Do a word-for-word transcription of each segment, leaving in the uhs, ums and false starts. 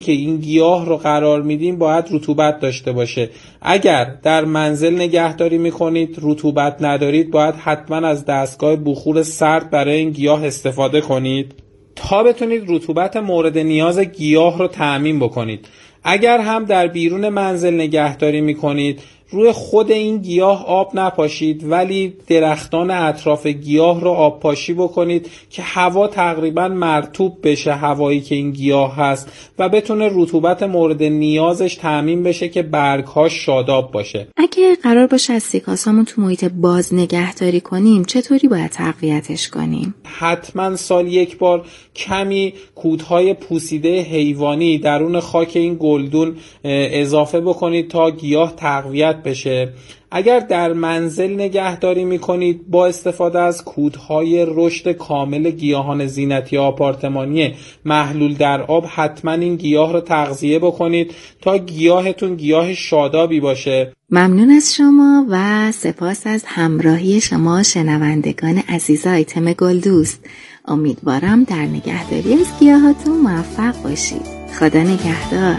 که این گیاه رو قرار میدیم باید رطوبت داشته باشه. اگر در منزل نگهداری میکنید رطوبت ندارید باید حتما از دستگاه بخور سرد برای این گیاه استفاده کنید تا بتونید رطوبت مورد نیاز گیاه رو تأمین بکنید. اگر هم در بیرون منزل نگهداری میکنید روی خود این گیاه آب نپاشید ولی درختان اطراف گیاه رو آب پاشی بکنید که هوا تقریبا مرطوب بشه، هوایی که این گیاه هست، و بتونه رطوبت مورد نیازش تأمین بشه که برگ‌هاش شاداب باشه. اگه قرار باشه از سیکاسامون تو محیط باز نگهداری کنیم چطوری باید تقویتش کنیم؟ حتما سال یک بار کمی کودهای پوسیده حیوانی درون خاک این گلدون اضافه بکنید تا گیاه تقویت بشه. اگر در منزل نگهداری میکنید با استفاده از کودهای رشد کامل گیاهان زینتی آپارتمانی محلول در آب حتما این گیاه رو تغذیه بکنید تا گیاهتون گیاه شادابی باشه. ممنون از شما و سپاس از همراهی شما شنوندگان عزیز آیتم گلدوست. امیدوارم در نگهداری از گیاهاتون موفق باشید. خدا نگهدار.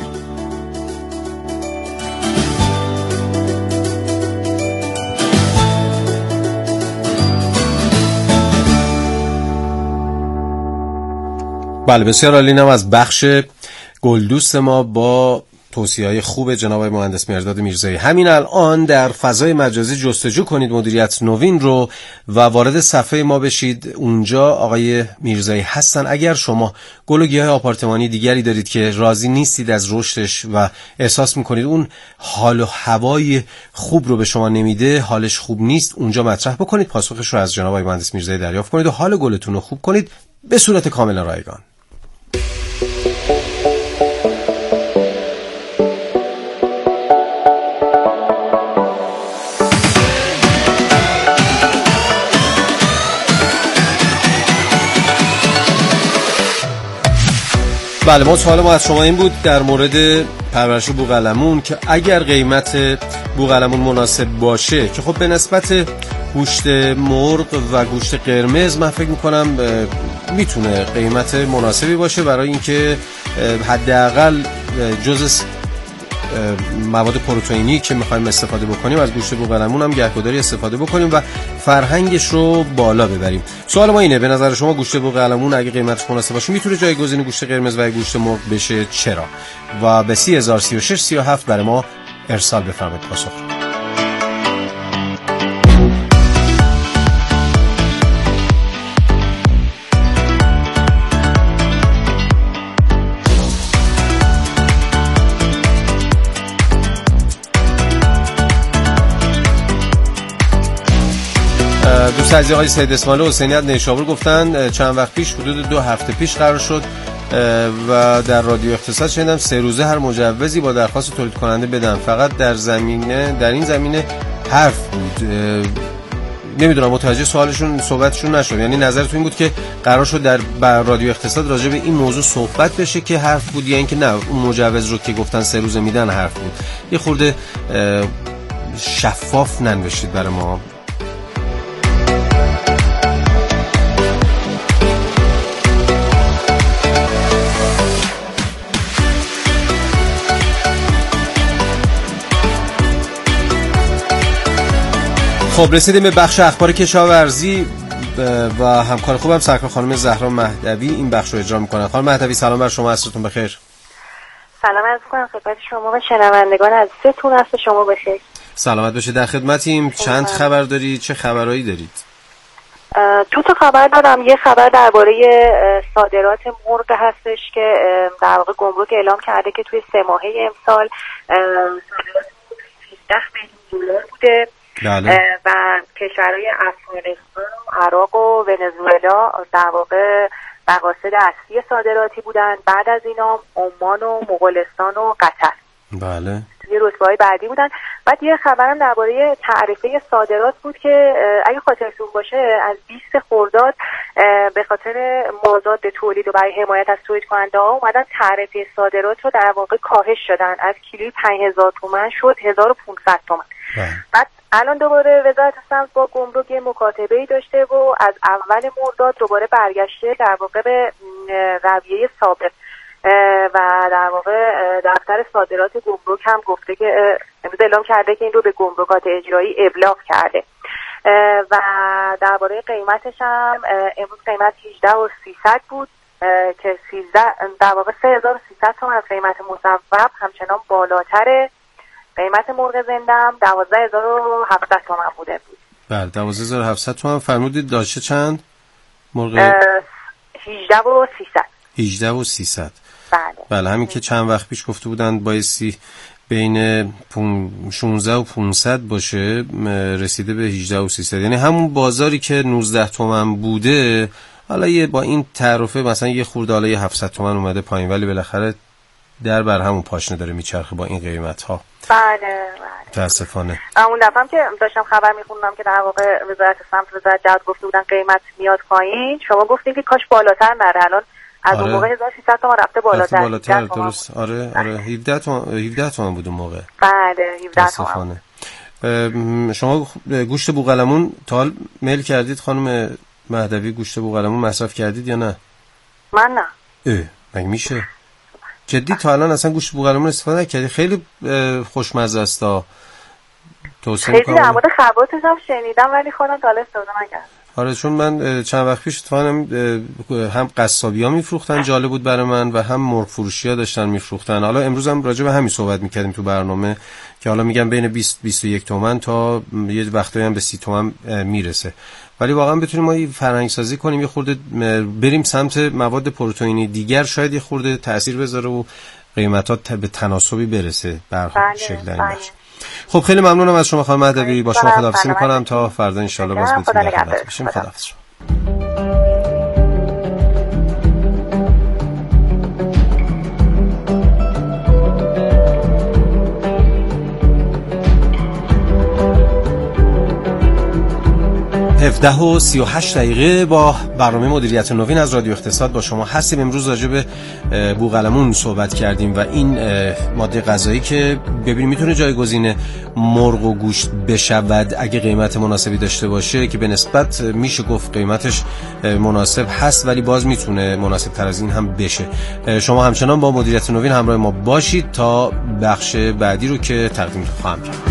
بله بسیار عالی. نم از بخش گلدوست ما با توصیه‌های خوب جناب مهندس مرداد میرزایی. همین الان در فضای مجازی جستجو کنید مدیریت نوین رو و وارد صفحه ما بشید. اونجا آقای میرزایی هستن. اگر شما گل و گیاه آپارتمانی دیگری دارید که راضی نیستید از رشدش و احساس میکنید اون حال و هوای خوب رو به شما نمیده، حالش خوب نیست، اونجا مطرح بکنید، پاسخش رو از جناب مهندس میرزایی دریافت کنید و حال گلتون رو خوب کنید به صورت کاملا رایگان. بله ما سوال ما از شما این بود در مورد پرورش بوقلمون که اگر قیمت بوقلمون مناسب باشه که خب به نسبت گوشت مرغ و گوشت قرمز من فکر میکنم میتونه قیمت مناسبی باشه برای اینکه حداقل جزء مواد پروتئینی که میخوایم استفاده بکنیم از گوشت بوقلمون هم گهگداری استفاده بکنیم و فرهنگش رو بالا ببریم. سوال ما اینه، به نظر شما گوشت بوقلمون اگه قیمتش مناسب باشه میتونه جایگزین گوشت قرمز و گوشت مرغ بشه؟ چرا؟ و به سی هزار و سی و شش سی و هفت برای ما ارسال بفرمایید پاسخ. دوست عزیز آقای سید اسماعیل حسینی از نیشابور گفتن چند وقت پیش حدود دو هفته پیش قرار شد و در رادیو اقتصاد شنیدم سه روزه هر مجوزی با درخواست تولید کننده بدن، فقط در زمینه در این زمینه حرف بود. نمیدونم متوجه سوالشون صحبتشون نشد، یعنی نظرتون این بود که قرار شد در رادیو اقتصاد راجع به این موضوع صحبت بشه که حرف بود یا اینکه نه اون مجوز رو که گفتن سه روزه میدن حرف بود؟ یه خورده شفاف ننوشید برای ما. خب رسیدیم به بخش اخبار کشاورزی و همکار خوبم سرکار خانم زهرا مهدوی این بخش رو اجرا میکنن. خانم مهدوی سلام بر شما، عصرتون بخیر. سلام عرض می‌کنم خدمت شما و شنوندگان عزیزتون، عصر شما بخیر. سلامت باشید، در خدمتیم. چند خبر دارید؟ چه خبرایی دارید؟ دو تا خبر دارم. یه خبر درباره صادرات مرغ هستش که در واقع گمرک اعلام کرده که توی سه ماهه امسال صادرات سیزده میلیون دلار بوده. بله. و کشورهای افغانستان و عراق و ونزوئلا در واقع مقاصد اصلی صادراتی بودن. بعد از اینا عمان و مغولستان و قطر بله یه رتبه‌های بعدی بودن. بعد یه خبرم درباره تعرفه صادرات بود که اگه خاطرتون باشه از بیست خرداد به خاطر مازاد تولید و برای حمایت از تولید کننده ها اومدن تعرفه صادرات رو در واقع کاهش شدن، از کیلوی پنج هزار تومان شد هزار و پانصد تومان. بعد الان دوباره وزارت سمت با گمرک مکاتبه‌ای داشته و از اول مرداد دوباره برگشته در واقع به رویه سابق. و در واقع دفتر صادرات گمرک هم گفته که امروز اعلام کرده که این رو به گمرکات اجرایی ابلاغ کرده و درباره قیمتش هم امروز قیمت هجده و سیصد بود که سیزده در واقع سه هزار و سیصد تومان از قیمت مصوب همچنان بالاتره. قیمت مرغ زنده هم دوازده هزار و هفتصد تومان بوده بود. بله دوازده هزار و هفتصد تومان. فرمودید داشته چند مرغ؟ هجده و سیصد. هجده و سیصد. بله. بله همین که چند وقت پیش گفته بودند بایستی بین شانزده و پانصد باشه، رسیده به هجده و سیصد. یعنی همون بازاری که نوزده تومن بوده حالا یه با این تعرفه مثلا یه خورده حالا یه هفتصد تومن اومده پایین، ولی بالاخره در بر همون پاشنه داره میچرخه با این قیمت ها. بله بله. متاسفانه. اون دفعه که داشتم خبر میخوندم که در واقع وزارت سمت وزارت جهاد گفته بودن قیمت میاد پایین، شما گفتین که کاش بالاتر نره. الان از آره. اون موقع هزار و سیصد تومان رفته بالاتر. رفته بالاتر درست. آره آره هفده تومن هفده تومن بود اون موقع. بله هفده تومن. شما گوشت بوقلمون تا حال میل کردید خانم مهدوی؟ گوشت بوقلمون مصرف کردید یا نه؟ من نه. اه مگه میشه؟ جدی تا الان اصلا گوشت بوقلمون استفاده نکردی؟ خیلی خوشمزه است. توصیه می‌کنم. خیلی در مورد خواصش هم شنیدم ولی خودم تا حالا استفاده نکردم. آره چون من چند وقت پیش اتفاقا هم قصابی‌ها میفروختن، جالب بود برای من، و هم مرغ فروشی‌ها داشتن میفروختن. حالا امروز هم راجع به همین صحبت می‌کردیم تو برنامه که حالا میگم بین بیست بیست و یک تومن تا یه وقتایی هم به سی تومن میرسه. ولی واقعا بتونیم ما فرهنگ سازی کنیم، یه خورده بریم سمت مواد پروتئینی دیگر، شاید یه خورده تأثیر بذاره و قیمتات به تناسبی برسه بر شکل این بخش. خب خیلی ممنونم از شما خانم مهدوی. با شما خداحافظی می‌کنم تا فردا ان شاء الله باز بتونیم در خدمت باشیم. خداحافظ. هفده و سی و هشت دقیقه با برنامه مدیریت نوین از رادیو اقتصاد با شما هستیم. امروز راجع به بوقلمون صحبت کردیم و این ماده غذایی که ببینیم میتونه جایگزین مرغ و گوشت بشود اگه قیمت مناسبی داشته باشه، که به نسبت میشه گفت قیمتش مناسب هست ولی باز میتونه مناسب تر از این هم بشه. شما همچنان با مدیریت نوین همراه ما باشید تا بخش بعدی رو که تقدیم خواهم کرد.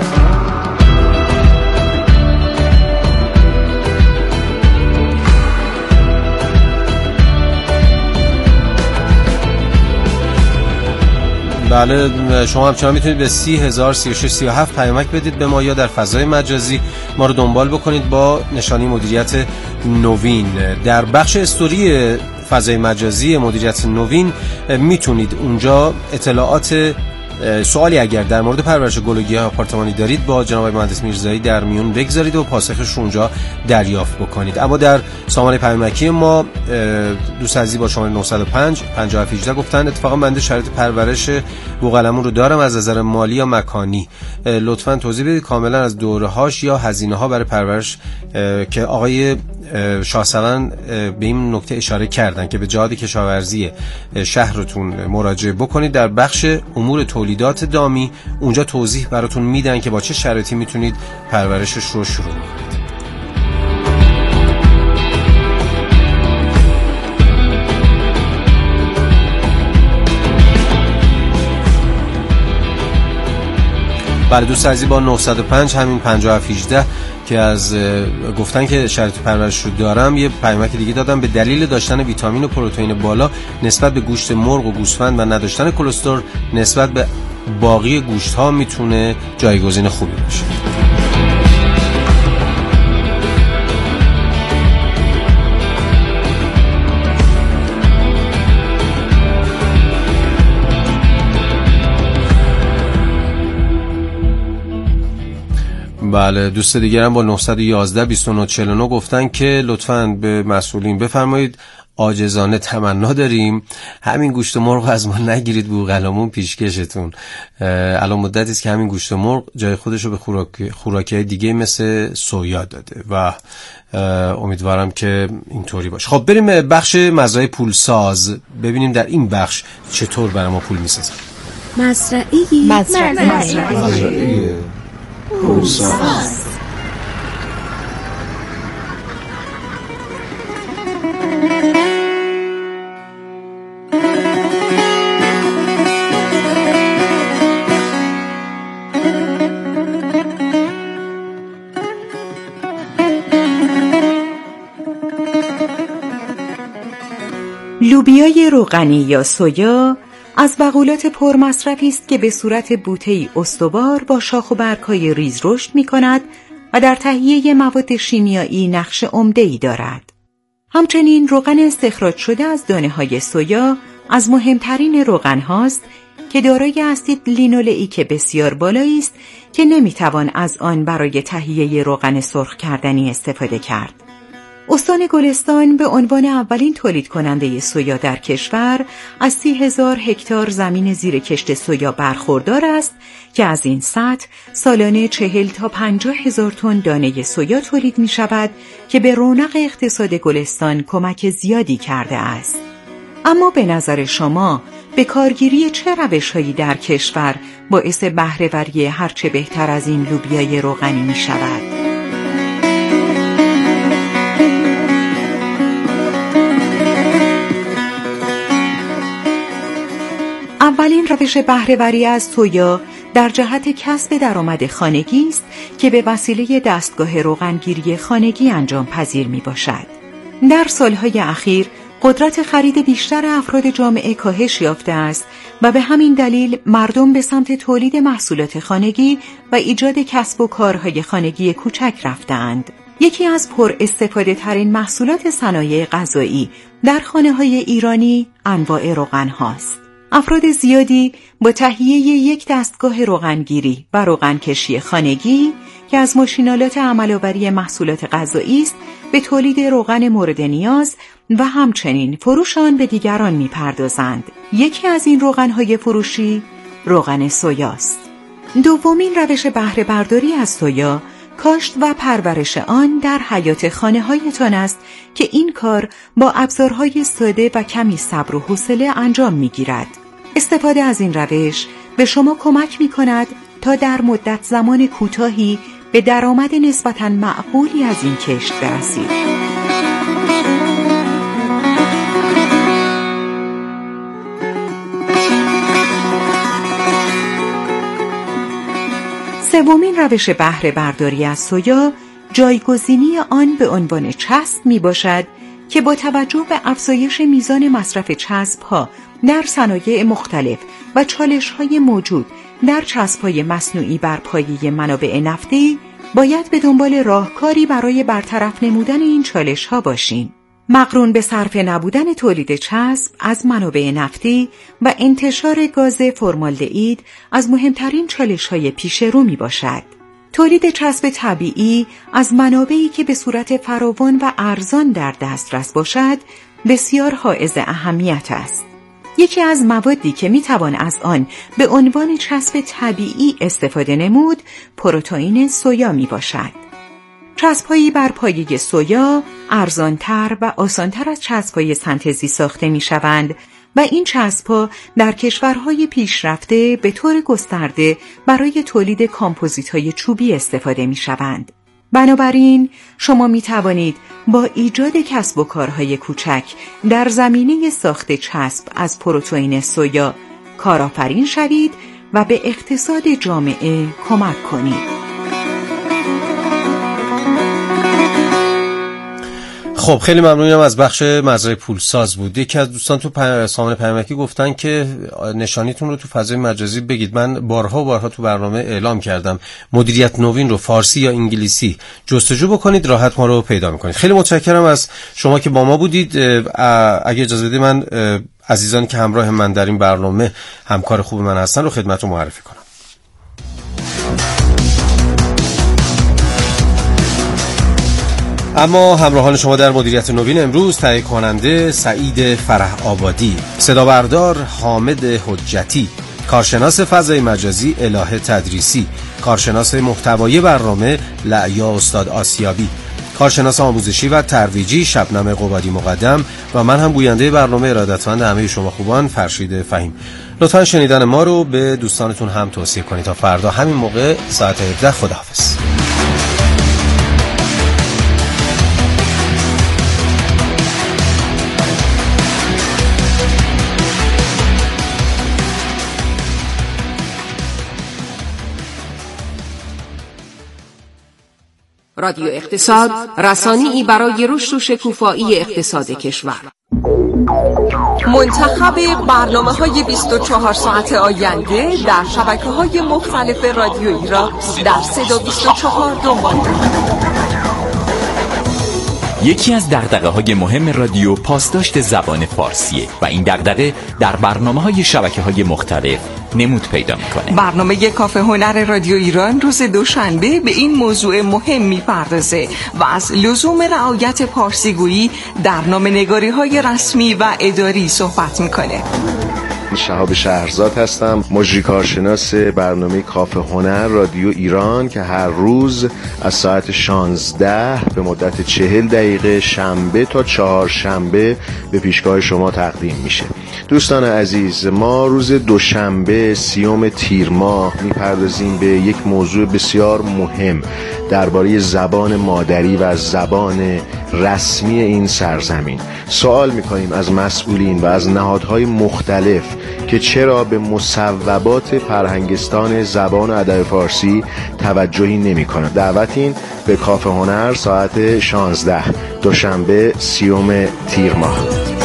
بله شما همچنان میتونید به سی هزار سی و شش سی و هفت پیامک بدید به ما یا در فضای مجازی ما رو دنبال بکنید با نشانی مدیریت نوین. در بخش استوری فضای مجازی مدیریت نوین میتونید اونجا اطلاعات سوالی اگر در مورد پرورش گل و گیاه آپارتمانی دارید با جناب مهندس میرزایی در میون بگذارید و پاسخش رو اونجا دریافت بکنید. اما در سامانه پیامکی ما دوست عزیزی با شماره نه صفر پنج پنجاه و هفت هجده گفتن اتفاقا بنده شرایط پرورش بوقلمون رو دارم از نظر مالی یا مکانی، لطفاً توضیح بدید کاملا از دوره‌هاش یا هزینه‌ها برای پرورش، که آقای شاهسوان به این نکته اشاره کردن که به جهاد کشاورزی شهرتون مراجعه بکنید. در بخش امور تولیدات دامی اونجا توضیح براتون میدن که با چه شرایطی میتونید پرورشش رو شروع کنید. بله دوست عزیزی با نه صفر پنج همین پنجاه و هفت هجده که از گفتن که شرط پرورش رو دارم یه پیامک دیگه دادم. به دلیل داشتن ویتامین و پروتئین بالا نسبت به گوشت مرغ و گوسفند و نداشتن کلسترول نسبت به باقی گوشت ها میتونه جایگزین خوبی باشه. بله دوست دیگرم با نه یک یک بیست و نه چهل و نه گفتن که لطفاً به مسئولین بفرمایید عاجزانه تمنا داریم همین گوشت مرغ از ما نگیرید، بوقلمون پیشکشتون. الان مدتی است که همین گوشت مرغ جای خودش رو به خوراک خوراکی‌های دیگه مثل سویا داده و امیدوارم که اینطوری باشه. خب بریم بخش مزرعه پولساز ببینیم در این بخش چطور برای ما پول میسازن. مزرعه مزرعه پولساز. لوبیای روغنی یا سویا از بقولات پرمصرفی است که به صورت بوته‌ای استوار با شاخ و برگ‌های ریز رشد می‌کند و در تهیه مواد شیمیایی نقش عمده‌ای دارد. همچنین روغن استخراج شده از دانه‌های سویا از مهمترین روغن هاست که دارای اسید لینولئیک بسیار بالایی است که نمیتوان از آن برای تهیه روغن سرخ کردنی استفاده کرد. استان گلستان به عنوان اولین تولید کننده سویا در کشور از سی هزار هکتار زمین زیر کشت سویا برخوردار است که از این سطح سالانه چهل تا پنجاه هزار تن دانه سویا تولید می شود که به رونق اقتصاد گلستان کمک زیادی کرده است. اما به نظر شما به کارگیری چه روش‌هایی در کشور باعث بهره‌وری هرچه بهتر از این لوبیای روغنی می شود؟ اولین روش بهره‌وری از سویا در جهت کسب درآمد خانگی است که به وسیله دستگاه روغنگیری خانگی انجام پذیر می باشد. در سالهای اخیر قدرت خرید بیشتر افراد جامعه کاهش یافته است و به همین دلیل مردم به سمت تولید محصولات خانگی و ایجاد کسب و کارهای خانگی کوچک رفتند. یکی از پر استفاده ترین محصولات صنایع غذایی در خانه‌های ایرانی انواع روغن هاست. افراد زیادی با تهیه یک دستگاه روغنگیری و روغنکشی خانگی که از ماشین‌آلات عمل‌آوری محصولات غذایی است به تولید روغن مورد نیاز و همچنین فروش آن به دیگران می‌پردازند. یکی از این روغن‌های فروشی روغن سویاست. دومین روش بهره برداری از سویا کاشت و پرورش آن در حیاط خانه‌هایتان است که این کار با ابزارهای ساده و کمی صبر و حوصله انجام می‌گیرد. استفاده از این روش به شما کمک می‌کند تا در مدت زمان کوتاهی به درآمد نسبتاً معقولی از این کشت برسید. سومین روش بهره برداری از سویا جایگزینی آن به عنوان چسب می باشد که با توجه به افزایش میزان مصرف چسب‌ها در صنایع مختلف و چالش‌های موجود در چسب‌های مصنوعی بر پایه منابع نفتی باید به دنبال راهکاری برای برطرف نمودن این چالش‌ها باشیم. مقرون به صرف نبودن تولید چسب از منابع نفتی و انتشار گاز فرمالدهید از مهمترین چالش‌های پیش رو می باشد. تولید چسب طبیعی از منابعی که به صورت فراوان و ارزان در دسترس باشد بسیار حائز اهمیت است. یکی از موادی که می توان از آن به عنوان چسب طبیعی استفاده نمود پروتئین سویا می باشد. چسب‌هایی بر پایه سویا ارزان‌تر و آسان‌تر از چسب‌های سنتزی ساخته می‌شوند و این چسب‌ها در کشورهای پیشرفته به طور گسترده برای تولید کامپوزیت‌های چوبی استفاده می‌شوند. بنابراین شما می‌توانید با ایجاد کسب و کارهای کوچک در زمینه ساخت چسب از پروتئین سویا کارآفرین شوید و به اقتصاد جامعه کمک کنید. خب خیلی ممنونم از بخش مزرعه پولساز بود. یکی از دوستان تو پر... سامانه پیامکی گفتن که نشانیتون رو تو فضای مجازی بگید. من بارها و بارها تو برنامه اعلام کردم مدیریت نوین رو فارسی یا انگلیسی جستجو بکنید راحت ما رو پیدا میکنید. خیلی متشکرم از شما که با ما بودید. اگه اجازه بدید من عزیزانی که همراه من در این برنامه همکار خوب من هستن رو خدمتتون معرفی کنم. اما همراهان شما در مدیریت نوین امروز تهیه کننده سعید فرح آبادی، صدا بردار حامد حجتی، کارشناس فضای مجازی الهه تدریسی، کارشناس محتوای برنامه لعیا استاد آسیابی، کارشناس آموزشی و ترویجی شبنم قبادی مقدم و من هم گوینده برنامه ارادتمند همه شما خوبان فرشید فهیم. لطفاً شنیدن ما رو به دوستانتون هم توصیه کنید. تا فردا همین موقع ساعت هفده خداحافظ. رادیو اقتصاد، رسانه‌ای برای رشد و شکوفایی اقتصاد کشور. منتخب برنامه‌های بیست و چهار ساعت آینده در شبکه‌های مختلف رادیو ایران در صدا بیست و چهار دنبال. یکی از دغدغه‌های مهم رادیو پاسداشت زبان فارسیه و این دغدغه در برنامه‌های شبکه‌های مختلف نمود پیدا می‌کنه. برنامه کافه هنر رادیو ایران روز دوشنبه به این موضوع مهم می‌پردازه و از لزوم رعایت پارسیگویی در نامه‌نگاری‌های رسمی و اداری صحبت می‌کنه. شهاب شهرزاد هستم، مجری کارشناس برنامه کافه هنر رادیو ایران که هر روز از ساعت شانزده به مدت چهل دقیقه شنبه تا چهارشنبه به پیشگاه شما تقدیم میشه. دوستان عزیز، ما روز دوشنبه سیوم تیر ماه میپردازیم به یک موضوع بسیار مهم درباره زبان مادری و زبان رسمی این سرزمین. سوال میکنیم از مسئولین و از نهادهای مختلف که چرا به مصوبات فرهنگستان زبان و ادب فارسی توجهی نمی‌کنند. دعوتین به کافه هنر ساعت شانزده دوشنبه سیوم تیر ماه.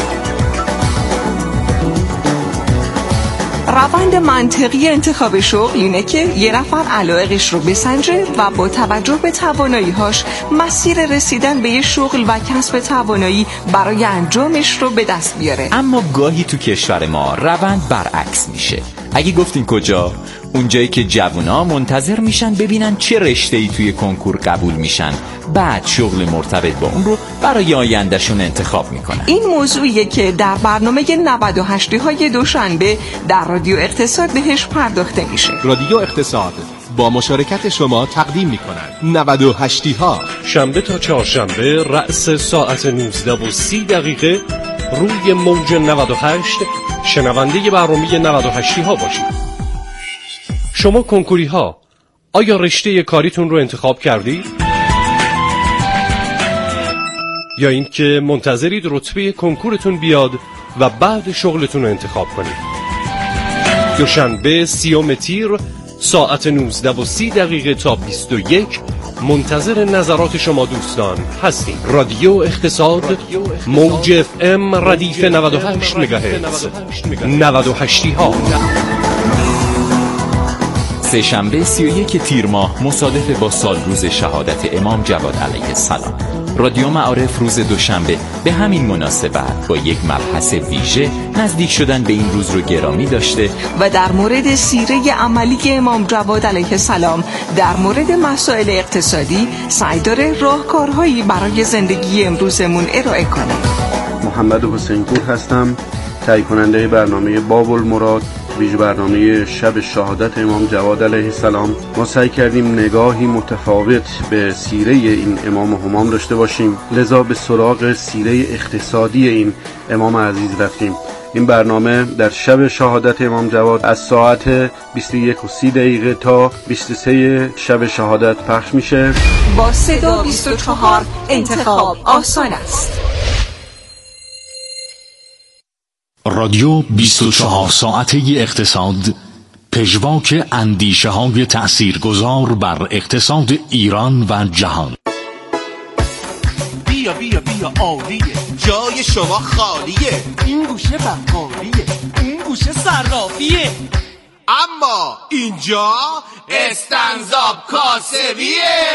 روند منطقی انتخاب شغل اینه که یه نفر علایقش رو بسنجه و با توجه به توانایی‌هاش مسیر رسیدن به یه شغل و کسب توانایی برای انجامش رو به دست بیاره. اما گاهی تو کشور ما روند برعکس میشه. اگه گفتین کجا؟ اونجایی که جوونا منتظر میشن ببینن چه رشته‌ای توی کنکور قبول میشن، بعد شغل مرتبط با اون رو برای آیندهشون انتخاب میکنن. این موضوعیه که در برنامه نود و هشت های دوشنبه در رادیو اقتصاد بهش پرداخته میشه. رادیو اقتصاد با مشارکت شما تقدیم میکنند نود و هشت ها شنبه تا چهارشنبه رأس ساعت نوزده و سی دقیقه روی موج نود و هشت شنونده برنامه نود و هشت ها باشید. شما کنکوری ها آیا رشته کاریتون رو انتخاب کردید؟ یا اینکه منتظرید رتبه کنکورتون بیاد و بعد شغلتون رو انتخاب کنید؟ دوشنبه سیوم تیر ساعت نوزده و سی دقیقه تا بیست و یک منتظر نظرات شما دوستان هستیم. رادیو اقتصاد موج اف ام ردیف نود و هشت مگاهرتز نود و هشت ها. سه شنبه سی و یک تیر ماه مصادف با سال روز شهادت امام جواد علیه السلام. رادیو معارف روز دوشنبه به همین مناسبت با یک مبحث ویژه نزدیک شدن به این روز رو گرامی داشته و در مورد سیره عملی امام جواد علیه السلام در مورد مسائل اقتصادی سعی داره راهکارهایی برای زندگی امروزمون ارائه کنه. محمد حسین پور هستم، تهیه کننده برنامه باب المراد، ویژه برنامه شب شهادت امام جواد علیه السلام. ما سعی کردیم نگاهی متفاوت به سیره این امام همام داشته باشیم، لذا به سراغ سیره اقتصادی این امام عزیز رفتیم. این برنامه در شب شهادت امام جواد از ساعت بیست و یک و سی دقیقه تا بیست و سه شب شهادت پخش میشه. با صدا بیست و چهار انتخاب آسان است. رادیو بیست و چهار ساعته اقتصاد، پژواک اندیشه های تأثیرگذار بر اقتصاد ایران و جهان. بیا بیا بیا عالیه، جای شما خالیه، این گوشه بقالیه، این گوشه صرافیه، اما اینجا استنزاب کاسبیه.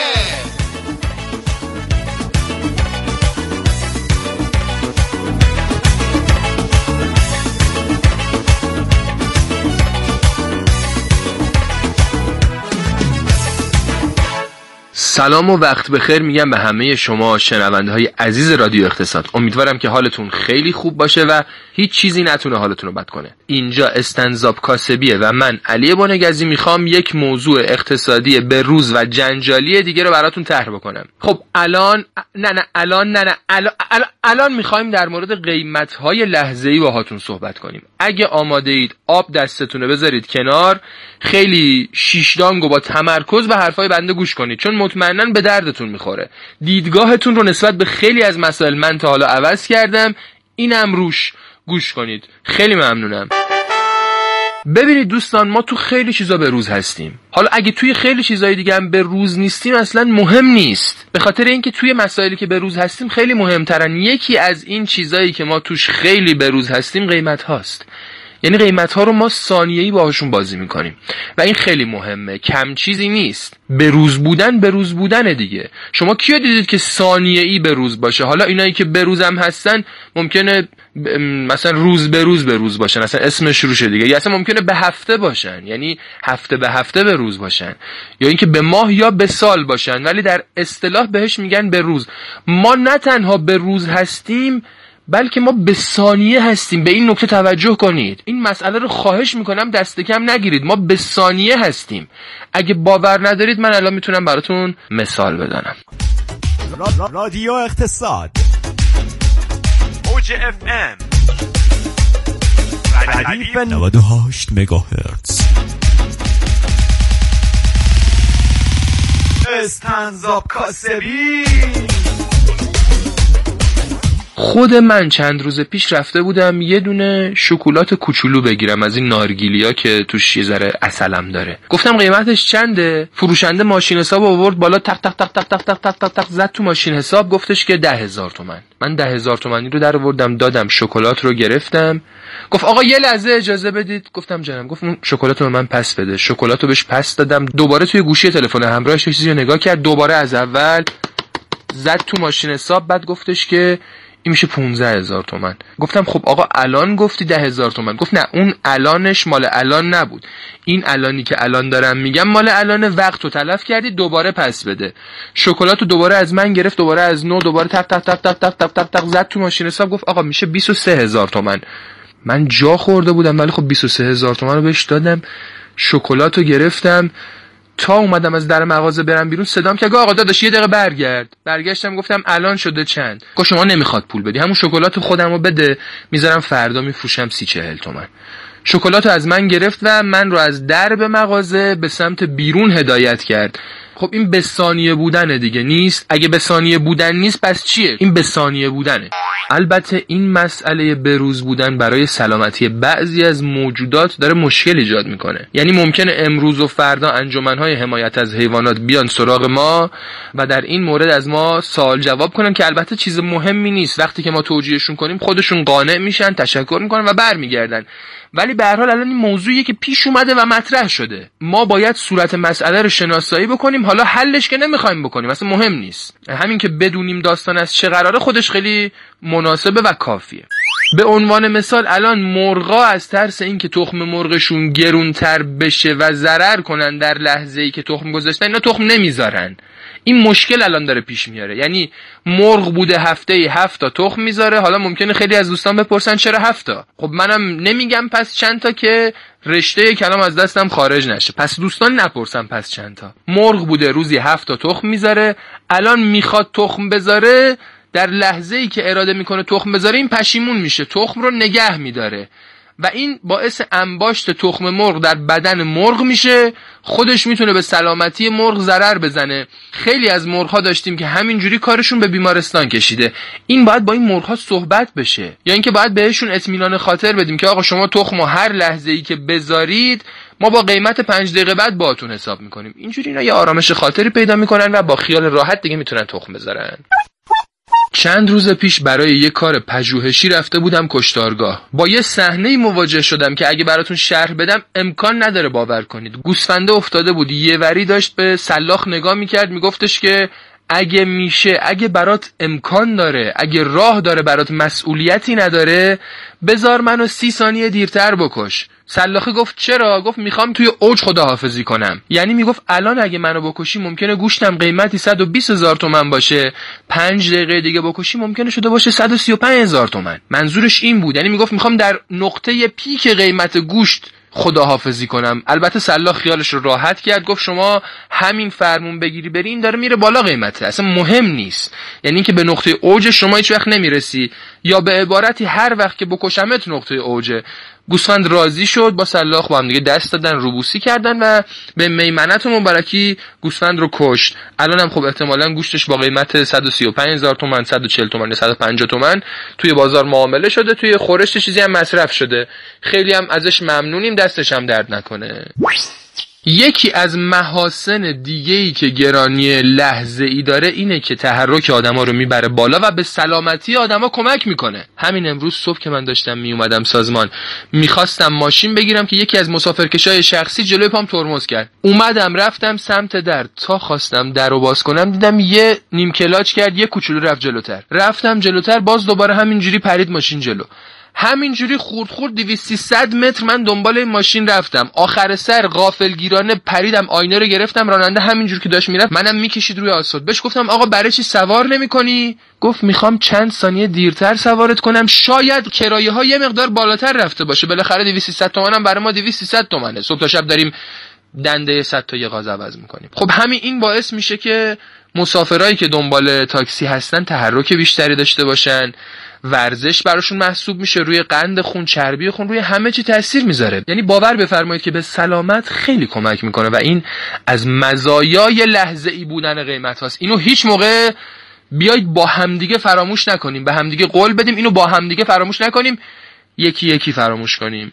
سلام و وقت بخیر میگم به همه شما شنونده های عزیز رادیو اقتصاد. امیدوارم که حالتون خیلی خوب باشه و هیچ چیزی نتونه حالتون رو بد کنه. اینجا استنزاب کاسبیه و من علی بنگزی میخوام یک موضوع اقتصادی به روز و جنجالی دیگه رو براتون طرح بکنم. خب الان نه نه الان نه نه الان الان, الان میخوایم در مورد قیمت‌های لحظه‌ای باهاتون صحبت کنیم. اگه آماده اید آب دستتونه بذارید کنار، خیلی شیشدانگ و با تمرکز به حرفای بنده گوش کنید، چون مطمئناً به دردتون میخوره. دیدگاهتون رو نسبت به خیلی از مسائل من تا حالا عوض کردم، اینم روش گوش کنید. خیلی ممنونم. ببینید دوستان، ما تو خیلی چیزا به روز هستیم. حالا اگه توی خیلی چیزای دیگه هم به روز نیستیم اصلا مهم نیست، به خاطر اینکه توی مسائلی که به روز هستیم خیلی مهمترن. یکی از این چیزایی که ما توش خیلی به روز هستیم قیمت هاست. یعنی قیمت ها رو ما ثانیه‌ای باهاشون بازی میکنیم و این خیلی مهمه، کم چیزی نیست. به روز بودن به روز بودن دیگه. شما کیو دیدید که ثانیه‌ای به روز باشه؟ حالا اینایی که به روز هم هستن ممکنه مثلا روز به روز به روز باشن، اصلا اسمش روشه دیگه، یا اصلا ممکنه به هفته باشن، یعنی هفته به هفته به روز باشن، یا اینکه به ماه یا به سال باشن، ولی در اصطلاح بهش میگن به روز. ما نه تنها به روز هستیم بلکه ما به ثانیه هستیم. به این نکته توجه کنید، این مسئله رو خواهش میکنم دست کم نگیرید. ما به ثانیه هستیم. اگه باور ندارید من الان میتونم براتون مثال بزنم. رادیو اقتصاد اوج اف ام ردیف نود و هشت مگاهرتز. استنزاب کاسبی. خود من چند روز پیش رفته بودم یه دونه شکلات کوچولو بگیرم از این نارگیلیا که توش یه ذره عسلم داره. گفتم قیمتش چنده؟ فروشنده ماشین حساب آورد بالا، تق تق تق تق تق تق تق تق تق زد تو ماشین حساب، گفتش که ده هزار تومن. من ده هزار تومنی رو در آوردم دادم، شکلات رو گرفتم. گفت آقا یه لحظه اجازه بدید. گفتم جانم. گفت اون شکلات رو من پس بده. شکلات رو بهش پس دادم. دوباره توی گوشی تلفن همراهش چیزی رو نگاه کرد، دوباره از اول زد تو ماشین حساب. بعد گفتش که این میشه پونزده هزار تومن. گفتم خب آقا الان گفتی ده هزار تومن. گفت نه، اون الانش مال الان نبود، این الانی که الان دارم میگم مال الان، وقت رو تلف کردی، دوباره پس بده. شکلات رو دوباره از من گرفت، دوباره از نو، دوباره تق تق تق تق تق تق تق تق زد تو ماشین حساب. گفت آقا میشه بیست و سه هزار تومن. من جا خورده بودم ولی خب بیست و سه هزار تومن رو بهش دادم. شکلات رو گرفتم. تا اومدم از در مغازه برم بیرون صدام که آقا داداش یه دقیقه برگرد. برگشتم گفتم الان شده چند؟ گفت شما نمیخواد پول بدی، همون شکلات خودمو بده، میذارم فردا میفروشم سی چهل تومن. شکلاتو از من گرفت و من رو از درب مغازه به سمت بیرون هدایت کرد. خب این به ثانیه بودن دیگه نیست؟ اگه به ثانیه بودن نیست پس چیه؟ این به ثانیه بودنه. البته این مسئله بروز بودن برای سلامتی بعضی از موجودات داره مشکل ایجاد میکنه. یعنی ممکنه امروز و فردا انجمنهای حمایت از حیوانات بیان سراغ ما و در این مورد از ما سوال جواب کنن که البته چیز مهمی نیست. وقتی که ما توجیهشون کنیم خودشون قانع میشن، تشکر میکنن و برمیگردن. ولی به هر حال الان این موضوعیه که پیش اومده و مطرح شده. ما باید صورت مسئله رو شناسایی بکنیم. حالا حلش که نمیخوایم بکنیم، اصلا مهم نیست. همین که بدونیم داستان از چه قراره خودش خیلی مناسبه و کافیه. به عنوان مثال الان مرغا از ترس اینکه تخم مرغشون گرونتر بشه و ضرر کنن در لحظه‌ای که تخم گذاشتن، اینا تخم نمیذارن. این مشکل الان داره پیش میاره. یعنی مرغ بوده هفته ای هفت تا تخم میذاره. حالا ممکنه خیلی از دوستان بپرسن چرا هفت تا؟ خب منم نمیگم پس چند تا که رشته کلام از دستم خارج نشه. پس دوستان نپرسن پس چند تا. مرغ بوده روزی هفت تا تخم میذاره، الان میخواد تخم بذاره، در لحظه ای که اراده میکنه تخم بذاره این پشیمون میشه، تخم رو نگه میداره و این باعث انباشت تخم مرغ در بدن مرغ میشه. خودش میتونه به سلامتی مرغ ضرر بزنه. خیلی از مرغ‌ها داشتیم که همینجوری کارشون به بیمارستان کشیده. این باید با این مرغ‌ها صحبت بشه، یا اینکه باید بهشون اطمینان خاطر بدیم که آقا شما تخمو هر لحظه‌ای که بذارید ما با قیمت پنج دقیقه بعد باهاتون حساب میکنیم. اینجوری اینا یه آرامش خاطری پیدا میکنن و با خیال راحت دیگه میتونن تخم بذارن. چند روز پیش برای یه کار پژوهشی رفته بودم کشتارگاه. با یه صحنه‌ای مواجه شدم که اگه براتون شرح بدم امکان نداره باور کنید. گوسفنده افتاده بود، یه وری داشت به سلاخ نگاه میکرد، میگفتش که اگه میشه، اگه برات امکان داره، اگه راه داره، برات مسئولیتی نداره، بذار منو سی ثانیه دیرتر بکش. سلاخی گفت چرا؟ گفت میخوام توی اوج خداحافظی کنم. یعنی میگفت الان اگه منو بکشی ممکنه گوشتم قیمتی صد و بیست هزار تومن باشه، پنج دقیقه دیگه بکشی ممکنه شده باشه صد و سی و پنج هزار تومن. منظورش این بود. یعنی میگفت میخوام در نقطه پیک قیمت گوشت خداحافظی کنم. البته سلاخ خیالش رو راحت کرد، گفت شما همین فرمون بگیری بری این داره میره بالا قیمته، اصلا مهم نیست. یعنی اینکه به نقطه اوج شما هیچ وقت نمیرسی. یا به عبارتی هر وقت که بکشمت نقطه اوجه. گوسفند راضی شد، با سلاخ با هم دیگه دست دادن، روبوسی کردن و به میمنت مبارکی گوسفند رو کشت. الان هم خب احتمالاً گوشتش با قیمت صد و سی و پنج هزار تومان، صد و چهل تومان یا صد و پنجاه تومان توی بازار معامله شده، توی خورش چیزی هم مصرف شده. خیلی هم ازش ممنونیم، دستش هم درد نکنه. یکی از محاسن دیگه‌ای که گرانی لحظه‌ای داره اینه که تحرک آدما رو میبره بالا و به سلامتی آدما کمک میکنه. همین امروز صبح که من داشتم میومدم سازمان، میخواستم ماشین بگیرم که یکی از مسافرکشای شخصی جلوی پام ترمز کرد. اومدم رفتم سمت در، تا خواستم درو باز کنم دیدم یه نیم کلاچ کرد، یه کوچولو رفت جلوتر. رفتم جلوتر، باز دوباره همینجوری پرید ماشین جلو. همینجوری خورد خورد دویست سیصد متر من دنبال این ماشین رفتم. آخر سر غافلگیرانه پریدم، آینه رو گرفتم، راننده همینجور که داشت میرفت منم میکشید روی آسفالت. بهش گفتم آقا برای چی سوار نمی‌کنی؟ گفت میخوام چند ثانیه دیرتر سوارت کنم، شاید کرایه ها یه مقدار بالاتر رفته باشه، بالاخره دویست سیصد تومانم برای ما دویست سیصد تومانه، صبح تا شب داریم دنده صد تا یه غاز عوض میکنیم. خب همین این باعث میشه که مسافرایی که دنبال تاکسی هستن تحرک بیشتری داشته باشن، ورزش براشون محسوب میشه، روی قند خون، چربی خون، روی همه چی تاثیر میذاره. یعنی باور بفرمایید که به سلامت خیلی کمک میکنه و این از مزایای لحظه‌ای بودن قیمت هاست. اینو هیچ موقع بیایید با همدیگه فراموش نکنیم، به همدیگه قول بدیم اینو با همدیگه فراموش نکنیم، یکی یکی فراموش کنیم.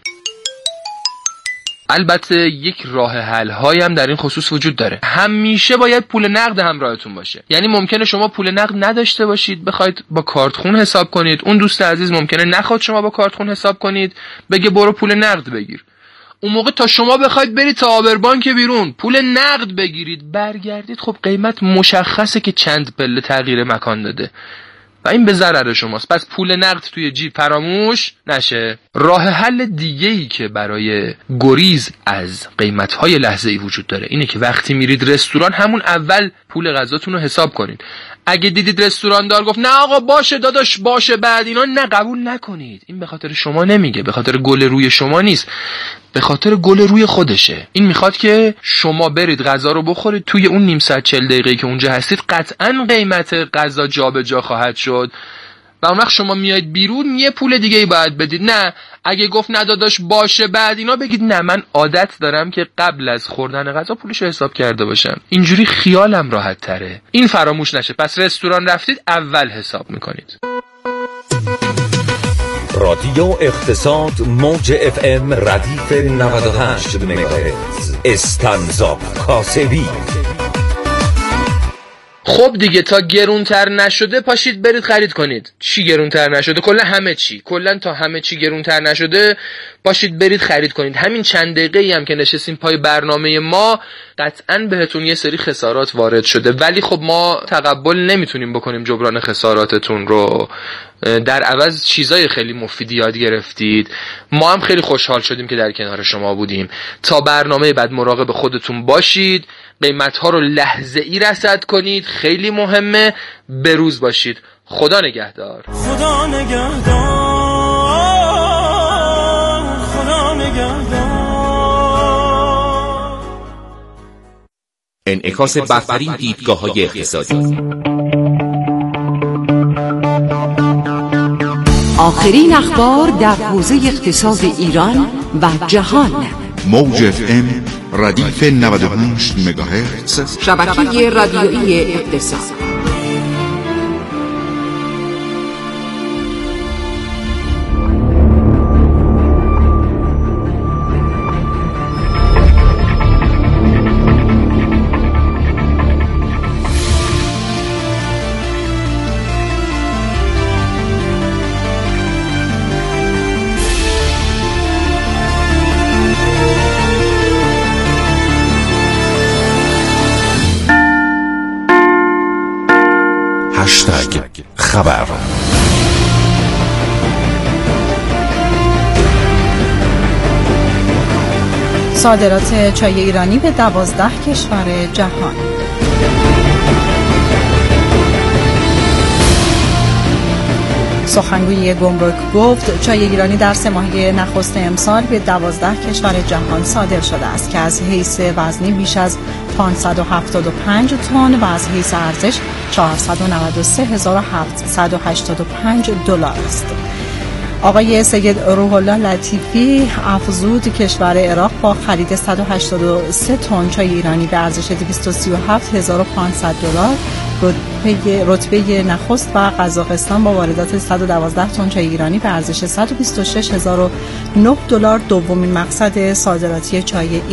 البته یک راه حل هایی هم در این خصوص وجود داره. همیشه باید پول نقد همراهتون باشه. یعنی ممکنه شما پول نقد نداشته باشید، بخواید با کارت خون حساب کنید. اون دوست عزیز ممکنه نخواد شما با کارت خون حساب کنید، بگه برو پول نقد بگیر. اون موقع تا شما بخواید برید تا آبربانک بیرون پول نقد بگیرید، برگردید خب قیمت مشخصه که چند پله تغییر مکان داده و این به ضرر شماست. پس پول نقد توی جیب فراموش نشه. راه حل دیگه‌ای که برای گریز از قیمت‌های لحظه‌ای وجود داره اینه که وقتی میرید رستوران همون اول پول غذاتون رو حساب کنید. اگه دیدید رستوران دار گفت نه آقا باشه داداش باشه بعد اینا، نه قبول نکنید. این به خاطر شما نمیگه، به خاطر گل روی شما نیست، به خاطر گل روی خودشه. این میخواد که شما برید غذا رو بخورید، توی اون نیم ساعت چهل دقیقه‌ای که اونجا هستید قطعاً قیمت غذا جابجا خواهد شد و اون وقت شما میایید بیرون یه پول دیگه ای باید بدید. نه اگه گفت نه داداش باشه بعد اینا، بگید نه من عادت دارم که قبل از خوردن غذا پولش رو حساب کرده باشم، اینجوری خیالم راحت تره. این فراموش نشه. پس رستوران رفتید اول حساب میکنید. رادیو اقتصاد موج اف ام ردیف نود و هشت مگاهرتز استنزاب کاسبی. خب دیگه تا گرونتر نشده پاشید برید خرید کنید. چی گرونتر نشده؟ کلا همه چی. کلا تا همه چی گرونتر نشده پاشید برید خرید کنید. همین چند دقیقه‌ای هم که نشستیم پای برنامه ما قطعاً بهتون یه سری خسارات وارد شده، ولی خب ما تقبل نمیتونیم بکنیم جبران خساراتتون رو. در عوض چیزای خیلی مفیدی یاد گرفتید. ما هم خیلی خوشحال شدیم که در کنار شما بودیم. تا برنامه بعد مراقب خودتون باشید، قیمت‌ها رو لحظه‌ای رصد کنید، خیلی مهمه. بروز باشید. خدا نگهدار. خدا نگهدار. خدا نگهدار. انعکاس برترین دیدگاه‌های اقتصادی. آخرین اخبار در حوزه اقتصاد ایران و جهان. موج اف ام ردیف نود و هشت مگاهرتز، شبکه رادیویی اقتصاد. خبر. صادرات چای ایرانی به دوازده کشور جهان. سخنگوی گمرک گفت چای ایرانی در سه ماهه نخست امسال به دوازده کشور جهان صادر شده است که از حیث وزنی بیش از پانصد و هفتاد و پنج تن و از حیث ارزش چهارصد و نود و سه هزار و هفتصد و هشتاد و پنج دلار است. آقای سید روح الله لطیفی افزود کشور عراق با خرید صد و هشتاد و سه تن چای ایرانی به ارزش دویست و سی و هفت هزار و پانصد دلار رتبه رتبه نخست و قزاقستان با واردات صد و دوازده تن چای ایرانی به ارزش صد و بیست و شش هزار و نه دلار دومین مقصد صادراتی چای